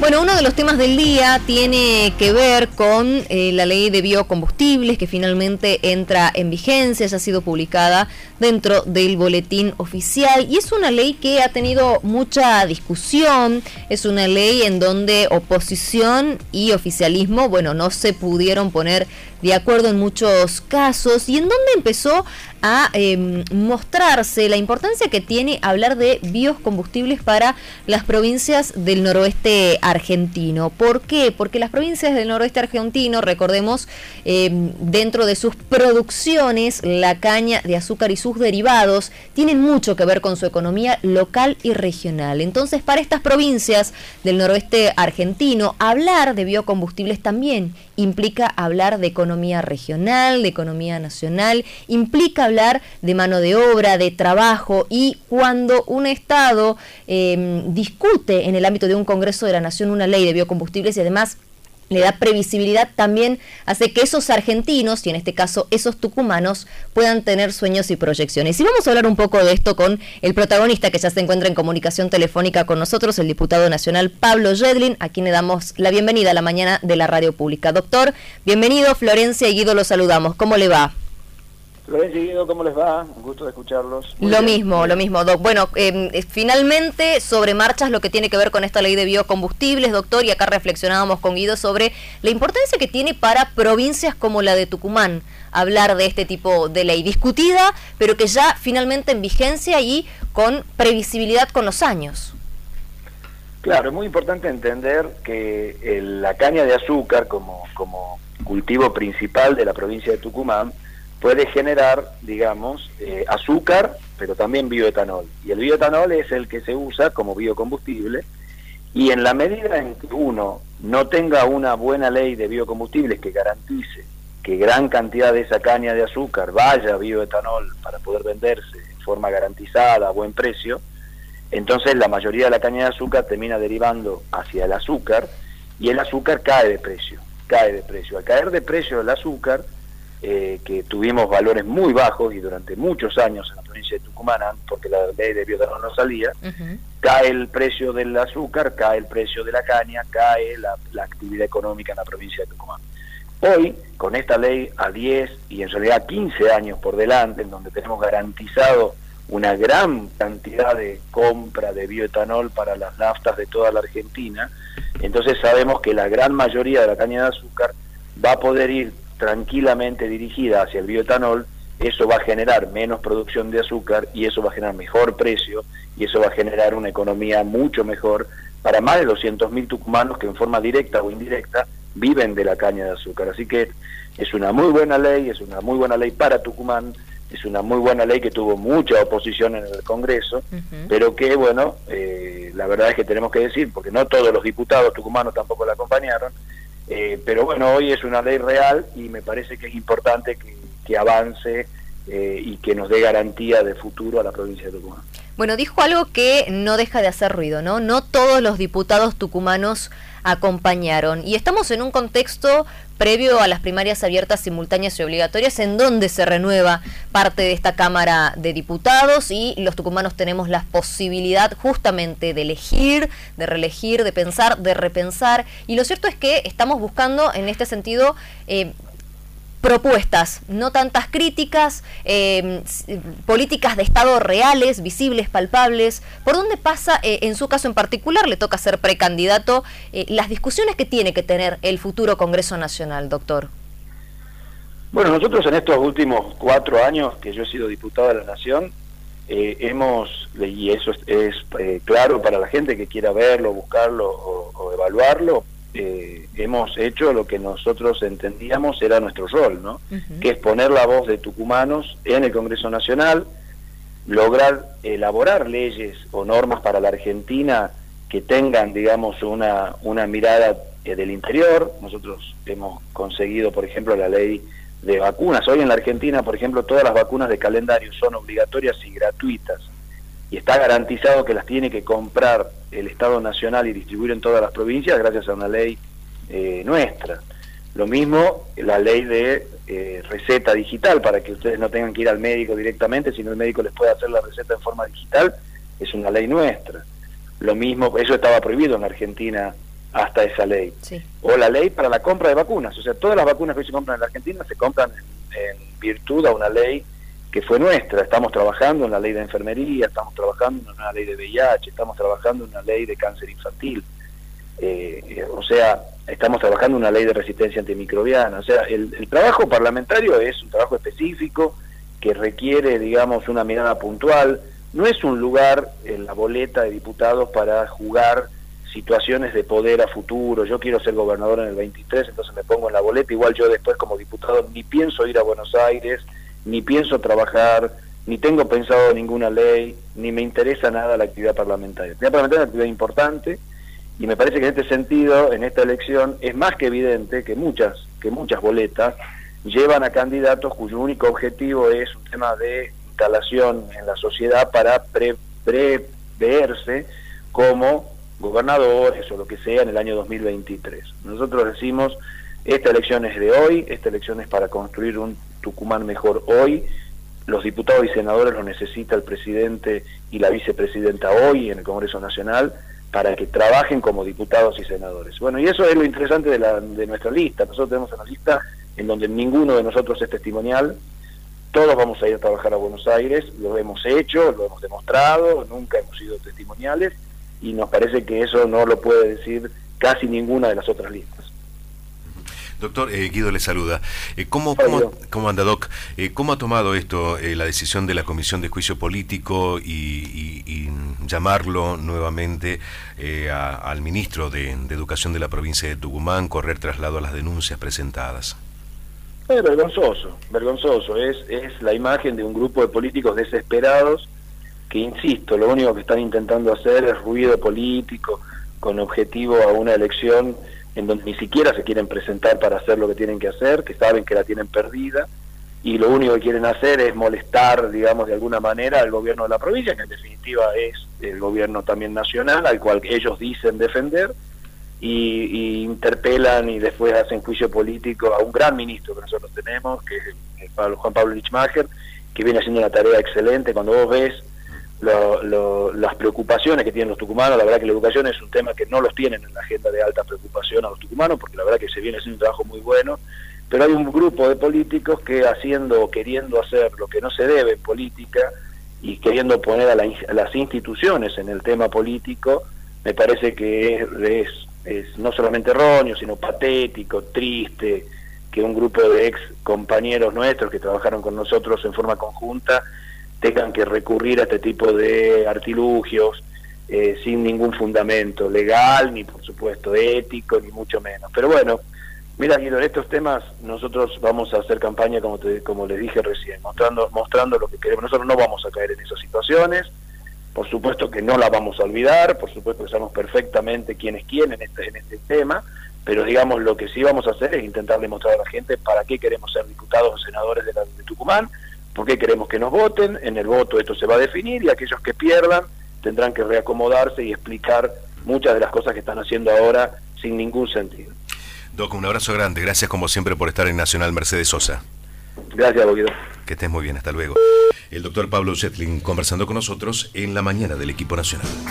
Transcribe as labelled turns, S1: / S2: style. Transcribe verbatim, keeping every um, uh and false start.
S1: Bueno, uno de los temas del día tiene que ver con eh, la ley de biocombustibles que finalmente entra en vigencia, ya ha sido publicada dentro del boletín oficial y es una ley que ha tenido mucha discusión, es una ley en donde oposición y oficialismo, bueno, no se pudieron poner de acuerdo en muchos casos y en donde empezó a eh, mostrarse la importancia que tiene hablar de biocombustibles para las provincias del noroeste argentino. ¿Por qué? Porque las provincias del noroeste argentino, recordemos, eh, dentro de sus producciones, la caña de azúcar y sus derivados tienen mucho que ver con su economía local y regional. Entonces, para estas provincias del noroeste argentino, hablar de biocombustibles también implica hablar de economía regional, de economía nacional, implica hablar de mano de obra, de trabajo, y cuando un Estado eh, discute en el ámbito de un Congreso de la Nación una ley de biocombustibles y además le da previsibilidad, también hace que esos argentinos, y en este caso esos tucumanos, puedan tener sueños y proyecciones. Y vamos a hablar un poco de esto con el protagonista que ya se encuentra en comunicación telefónica con nosotros, el diputado nacional Pablo Yedlin, a quien le damos la bienvenida a la mañana de la radio pública. Doctor, bienvenido. Florencia y Guido los saludamos. ¿Cómo le va?
S2: Florencia y Guido, ¿cómo les va? Un gusto de escucharlos. Muy
S1: lo
S2: bien.
S1: mismo, lo mismo, Doc. Bueno, eh, finalmente, sobre marchas lo que tiene que ver con esta ley de biocombustibles, doctor, y acá reflexionábamos con Guido sobre la importancia que tiene para provincias como la de Tucumán hablar de este tipo de ley discutida, pero que ya finalmente en vigencia y con previsibilidad con los años.
S2: Claro, es muy importante entender que el, la caña de azúcar como, como cultivo principal de la provincia de Tucumán puede generar, digamos, eh, azúcar, pero también bioetanol. Y el bioetanol es el que se usa como biocombustible, y en la medida en que uno no tenga una buena ley de biocombustibles que garantice que gran cantidad de esa caña de azúcar vaya a bioetanol para poder venderse de forma garantizada a buen precio, entonces la mayoría de la caña de azúcar termina derivando hacia el azúcar, y el azúcar cae de precio, cae de precio. Al caer de precio el azúcar, Eh, que tuvimos valores muy bajos y durante muchos años en la provincia de Tucumán, porque la ley de bioetanol no salía, uh-huh. Cae el precio del azúcar, cae el precio de la caña, cae la, la actividad económica en la provincia de Tucumán. Hoy, con esta ley a diez y en realidad quince años por delante, en donde tenemos garantizado una gran cantidad de compra de bioetanol para las naftas de toda la Argentina, entonces sabemos que la gran mayoría de la caña de azúcar va a poder ir tranquilamente dirigida hacia el bioetanol. Eso va a generar menos producción de azúcar y eso va a generar mejor precio y eso va a generar una economía mucho mejor para más de doscientos mil tucumanos que en forma directa o indirecta viven de la caña de azúcar. Así que es una muy buena ley, es una muy buena ley para Tucumán, es una muy buena ley que tuvo mucha oposición en el Congreso, uh-huh. pero que, bueno, eh, la verdad es que tenemos que decir, porque no todos los diputados tucumanos tampoco la acompañaron, Eh, pero bueno, hoy es una ley real y me parece que es importante que, que avance eh, y que nos dé garantía de futuro a la provincia de Tucumán.
S1: Bueno, dijo algo que no deja de hacer ruido, ¿no? No todos los diputados tucumanos acompañaron. Y estamos en un contexto previo a las primarias abiertas, simultáneas y obligatorias, en donde se renueva parte de esta Cámara de Diputados y los tucumanos tenemos la posibilidad justamente de elegir, de reelegir, de pensar, de repensar. Y lo cierto es que estamos buscando en este sentido eh, propuestas, no tantas críticas, eh, políticas de Estado reales, visibles, palpables. ¿Por dónde pasa, eh, en su caso en particular, le toca ser precandidato, eh, las discusiones que tiene que tener el futuro Congreso Nacional, doctor?
S2: Bueno, nosotros en estos últimos cuatro años que yo he sido diputado de la Nación, eh, hemos, y eso es, es eh, claro para la gente que quiera verlo, buscarlo o, o evaluarlo, Eh, hemos hecho lo que nosotros entendíamos era nuestro rol, ¿no? Uh-huh. Que es poner la voz de tucumanos en el Congreso Nacional, lograr elaborar leyes o normas para la Argentina que tengan, digamos, una, una mirada eh, del interior. Nosotros hemos conseguido, por ejemplo, la ley de vacunas. Hoy en la Argentina, por ejemplo, todas las vacunas de calendario son obligatorias y gratuitas. Y está garantizado que las tiene que comprar el Estado Nacional y distribuir en todas las provincias gracias a una ley eh, nuestra. Lo mismo la ley de eh, receta digital, para que ustedes no tengan que ir al médico directamente, sino el médico les puede hacer la receta en forma digital, es una ley nuestra. Lo mismo, eso estaba prohibido en Argentina hasta esa ley.
S1: Sí.
S2: O la ley para la compra de vacunas. O sea, todas las vacunas que hoy se compran en la Argentina se compran en, en virtud a una ley que fue nuestra. Estamos trabajando en la ley de enfermería, estamos trabajando en una ley de V I H, estamos trabajando en una ley de cáncer infantil. Eh, eh, o sea, estamos trabajando en una ley de resistencia antimicrobiana. O sea, el, el trabajo parlamentario es un trabajo específico que requiere, digamos, una mirada puntual. No es un lugar en la boleta de diputados para jugar situaciones de poder a futuro. Yo quiero ser gobernador en el veintitrés, entonces me pongo en la boleta. Igual yo después como diputado ni pienso ir a Buenos Aires, ni pienso trabajar, ni tengo pensado ninguna ley, ni me interesa nada la actividad parlamentaria. La actividad parlamentaria es una actividad importante y me parece que en este sentido, en esta elección, es más que evidente que muchas, que muchas boletas llevan a candidatos cuyo único objetivo es un tema de instalación en la sociedad para pre, preverse como gobernadores o lo que sea en el año dos mil veintitrés. Nosotros decimos, esta elección es de hoy, esta elección es para construir un Tucumán mejor hoy, los diputados y senadores lo necesita el presidente y la vicepresidenta hoy en el Congreso Nacional para que trabajen como diputados y senadores. Bueno, y eso es lo interesante de, la, de nuestra lista. Nosotros tenemos una lista en donde ninguno de nosotros es testimonial, todos vamos a ir a trabajar a Buenos Aires, lo hemos hecho, lo hemos demostrado, nunca hemos sido testimoniales, y nos parece que eso no lo puede decir casi ninguna de las otras listas.
S3: Doctor, eh, Guido le saluda. Eh, ¿cómo, cómo, ¿Cómo anda, Doc? Eh, ¿Cómo ha tomado esto, eh, la decisión de la Comisión de Juicio Político y, y, y llamarlo nuevamente eh, a, al ministro de, de Educación de la provincia de Tucumán, correr traslado a las denuncias presentadas?
S2: Es vergonzoso, vergonzoso. Es, es la imagen de un grupo de políticos desesperados que, insisto, lo único que están intentando hacer es ruido político con objetivo a una elección en donde ni siquiera se quieren presentar para hacer lo que tienen que hacer, que saben que la tienen perdida, y lo único que quieren hacer es molestar, digamos, de alguna manera al gobierno de la provincia, que en definitiva es el gobierno también nacional, al cual ellos dicen defender, y, y interpelan y después hacen juicio político a un gran ministro que nosotros tenemos, que es Pablo, Juan Pablo Lichmacher, que viene haciendo una tarea excelente. Cuando vos ves Lo, lo, las preocupaciones que tienen los tucumanos, la verdad que la educación es un tema que no los tienen en la agenda de alta preocupación a los tucumanos, porque la verdad que se viene haciendo un trabajo muy bueno, pero hay un grupo de políticos que haciendo o queriendo hacer lo que no se debe en política y queriendo poner a, la, a las instituciones en el tema político, me parece que es, es, es no solamente erróneo, sino patético, triste, que un grupo de ex compañeros nuestros que trabajaron con nosotros en forma conjunta tengan que recurrir a este tipo de artilugios eh, sin ningún fundamento legal, ni por supuesto ético, ni mucho menos. Pero bueno, mira, Guido, en estos temas nosotros vamos a hacer campaña, como te, como les dije recién, mostrando, mostrando lo que queremos. Nosotros no vamos a caer en esas situaciones, por supuesto que no la vamos a olvidar, por supuesto que sabemos perfectamente quién es quién en este, en este tema, pero digamos lo que sí vamos a hacer es intentar demostrar a la gente para qué queremos ser diputados o senadores de, la, de Tucumán, por qué queremos que nos voten. En el voto esto se va a definir y aquellos que pierdan tendrán que reacomodarse y explicar muchas de las cosas que están haciendo ahora sin ningún sentido.
S3: Doc, un abrazo grande, gracias como siempre por estar en Nacional Mercedes Sosa.
S2: Gracias, Guido.
S3: Que estés muy bien, hasta luego. El doctor Pablo Schettling conversando con nosotros en la mañana del equipo nacional.